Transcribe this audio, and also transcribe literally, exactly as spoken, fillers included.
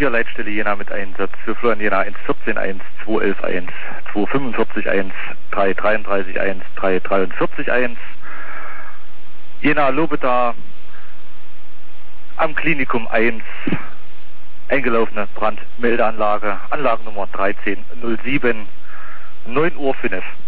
vier Leitstelle Jena mit Einsatz für Florian Jena eins vierzehn eins, zwei elf eins, zwei fünfundvierzig eins, drei dreiunddreißig eins, drei dreiundvierzig eins. Jena Lobeda am Klinikum eins, eingelaufene Brandmeldeanlage, Anlagennummer dreizehn null sieben, neun Uhr fünf.